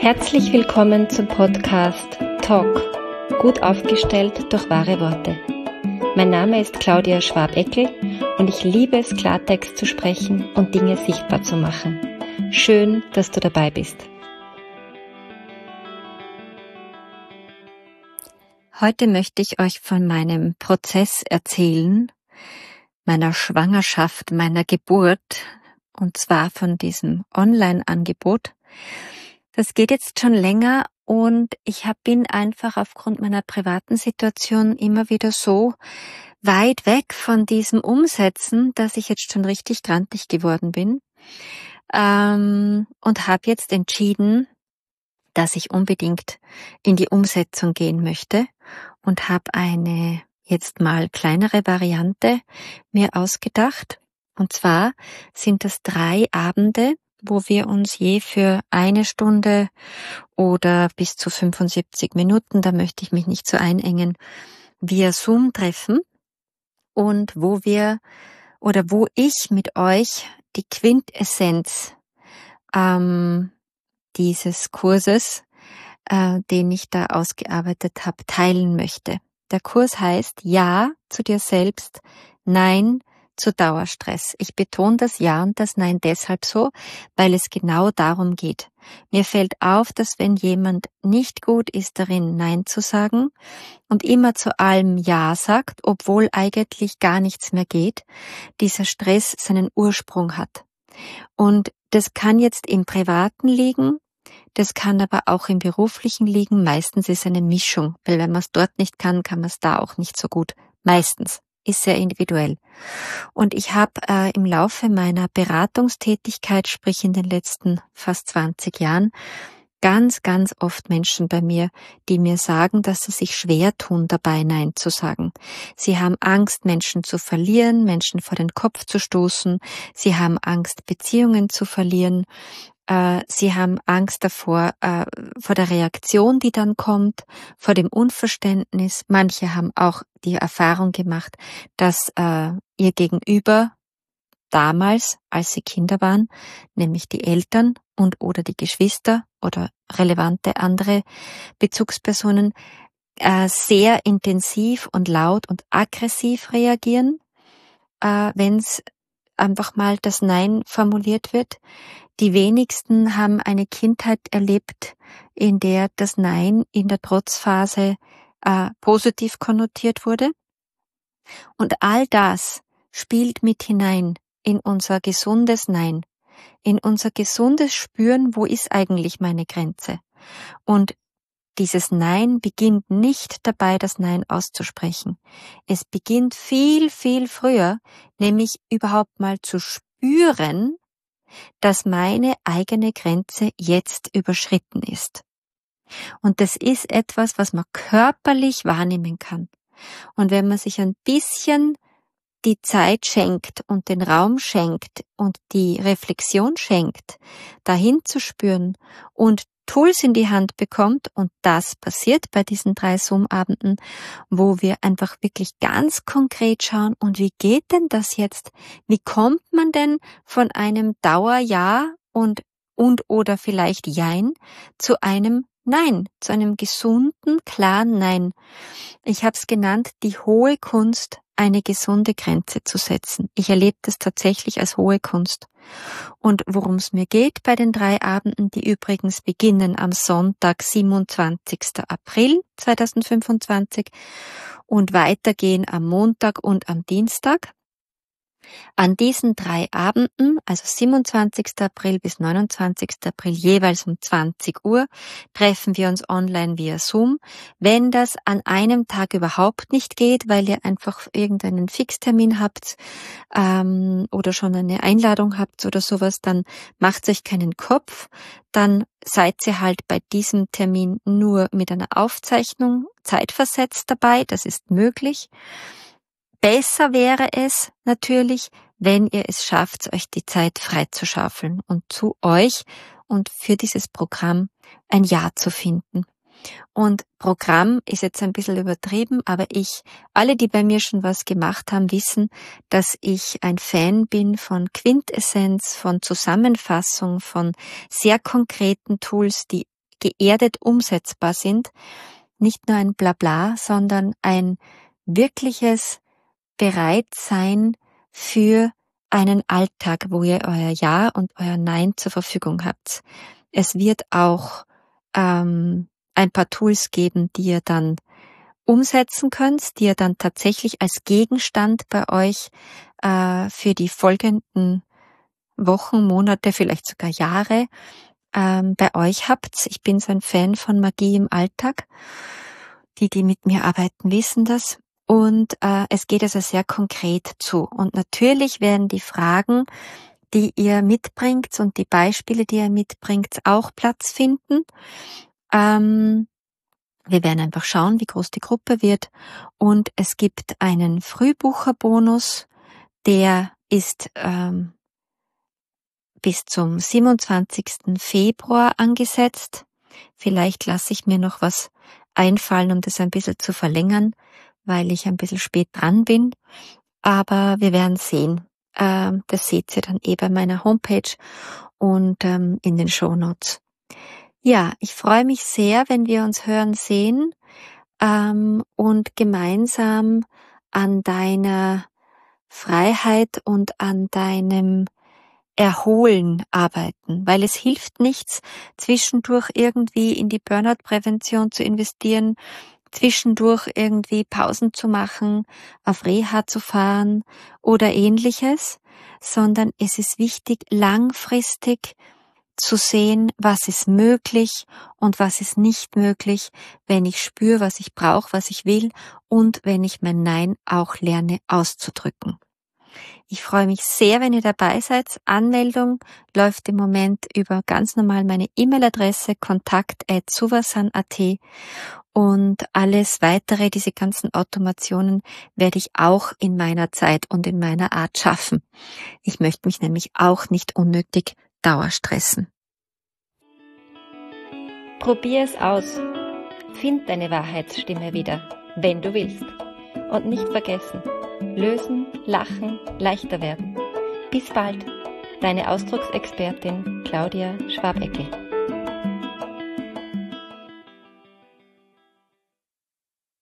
Herzlich willkommen zum Podcast Talk, gut aufgestellt durch wahre Worte. Mein Name ist Claudia Schwab-Eckel und ich liebe es, Klartext zu sprechen und Dinge sichtbar zu machen. Schön, dass du dabei bist. Heute möchte ich euch von meinem Prozess erzählen, meiner Schwangerschaft, meiner Geburt, und zwar von diesem Online-Angebot. Das geht jetzt schon länger und ich bin einfach aufgrund meiner privaten Situation immer wieder so weit weg von diesem Umsetzen, dass ich jetzt schon richtig grantig geworden bin und habe jetzt entschieden, dass ich unbedingt in die Umsetzung gehen möchte und habe eine jetzt mal kleinere Variante mir ausgedacht. Und zwar sind das 3 Abende, wo wir uns je für 1 Stunde oder bis zu 75 Minuten, da möchte ich mich nicht so einengen, via Zoom treffen und wo ich mit euch die Quintessenz dieses Kurses, den ich da ausgearbeitet habe, teilen möchte. Der Kurs heißt Ja zu dir selbst, Nein zu Dauerstress. Ich betone das Ja und das Nein deshalb so, weil es genau darum geht. Mir fällt auf, dass wenn jemand nicht gut ist darin, Nein zu sagen und immer zu allem Ja sagt, obwohl eigentlich gar nichts mehr geht, dieser Stress seinen Ursprung hat. Und das kann jetzt im Privaten liegen, das kann aber auch im Beruflichen liegen. Meistens ist es eine Mischung, weil wenn man es dort nicht kann, kann man es da auch nicht so gut. Meistens. Ist sehr individuell. Und ich habe im Laufe meiner Beratungstätigkeit, sprich in den letzten fast 20 Jahren, ganz, ganz oft Menschen bei mir, die mir sagen, dass sie sich schwer tun, dabei Nein zu sagen. Sie haben Angst, Menschen zu verlieren, Menschen vor den Kopf zu stoßen. Sie haben Angst, Beziehungen zu verlieren. Sie haben Angst davor, vor der Reaktion, die dann kommt, vor dem Unverständnis. Manche haben auch die Erfahrung gemacht, dass ihr Gegenüber damals, als sie Kinder waren, nämlich die Eltern und oder die Geschwister oder relevante andere Bezugspersonen, sehr intensiv und laut und aggressiv reagieren, wenn es einfach mal das Nein formuliert wird. Die wenigsten haben eine Kindheit erlebt, in der das Nein in der Trotzphase positiv konnotiert wurde. Und all das spielt mit hinein in unser gesundes Nein, in unser gesundes Spüren, wo ist eigentlich meine Grenze. Und dieses Nein beginnt nicht dabei, das Nein auszusprechen. Es beginnt viel, viel früher, nämlich überhaupt mal zu spüren, dass meine eigene Grenze jetzt überschritten ist. Und das ist etwas, was man körperlich wahrnehmen kann. Und wenn man sich ein bisschen die Zeit schenkt und den Raum schenkt und die Reflexion schenkt, dahin zu spüren und Tools in die Hand bekommt, und das passiert bei diesen 3 Zoom-Abenden, wo wir einfach wirklich ganz konkret schauen, und wie geht denn das jetzt? Wie kommt man denn von einem Dauer-Ja und oder vielleicht Jein zu einem Nein, zu einem gesunden, klaren Nein? Ich habe es genannt, die hohe Kunst, eine gesunde Grenze zu setzen. Ich erlebe das tatsächlich als hohe Kunst. Und worum es mir geht bei den 3 Abenden, die übrigens beginnen am Sonntag, 27. April 2025 und weitergehen am Montag und am Dienstag. An diesen 3 Abenden, also 27. April bis 29. April, jeweils um 20 Uhr, treffen wir uns online via Zoom. Wenn das an einem Tag überhaupt nicht geht, weil ihr einfach irgendeinen Fixtermin habt oder schon eine Einladung habt oder sowas, dann macht euch keinen Kopf. Dann seid ihr halt bei diesem Termin nur mit einer Aufzeichnung zeitversetzt dabei. Das ist möglich. Besser wäre es natürlich, wenn ihr es schafft, euch die Zeit freizuschaufeln und zu euch und für dieses Programm ein Ja zu finden. Und Programm ist jetzt ein bisschen übertrieben, aber alle, die bei mir schon was gemacht haben, wissen, dass ich ein Fan bin von Quintessenz, von Zusammenfassung, von sehr konkreten Tools, die geerdet umsetzbar sind. Nicht nur ein Blabla, sondern ein wirkliches Bereitsein für einen Alltag, wo ihr euer Ja und euer Nein zur Verfügung habt. Es wird auch ein paar Tools geben, die ihr dann umsetzen könnt, die ihr dann tatsächlich als Gegenstand bei euch für die folgenden Wochen, Monate, vielleicht sogar Jahre bei euch habt. Ich bin so ein Fan von Magie im Alltag. Die mit mir arbeiten, wissen das. Und es geht also sehr konkret zu. Und natürlich werden die Fragen, die ihr mitbringt und die Beispiele, die ihr mitbringt, auch Platz finden. Wir werden einfach schauen, wie groß die Gruppe wird. Und es gibt einen Frühbucherbonus, der ist bis zum 27. Februar angesetzt. Vielleicht lasse ich mir noch was einfallen, um das ein bisschen zu verlängern, weil ich ein bisschen spät dran bin. Aber wir werden sehen. Das seht ihr dann bei meiner Homepage und in den Shownotes. Ja, ich freue mich sehr, wenn wir uns hören, sehen und gemeinsam an deiner Freiheit und an deinem Erholen arbeiten, weil es hilft nichts, zwischendurch irgendwie in die Burnout-Prävention zu investieren, zwischendurch irgendwie Pausen zu machen, auf Reha zu fahren oder ähnliches, sondern es ist wichtig, langfristig zu sehen, was ist möglich und was ist nicht möglich, wenn ich spüre, was ich brauche, was ich will und wenn ich mein Nein auch lerne auszudrücken. Ich freue mich sehr, wenn ihr dabei seid. Anmeldung läuft im Moment über ganz normal meine E-Mail-Adresse kontakt@suvasan.at und alles weitere, diese ganzen Automationen, werde ich auch in meiner Zeit und in meiner Art schaffen. Ich möchte mich nämlich auch nicht unnötig dauerstressen. Probier es aus. Find deine Wahrheitsstimme wieder, wenn du willst. Und nicht vergessen, lösen, lachen, leichter werden. Bis bald, deine Ausdrucksexpertin Claudia Schwabeckel.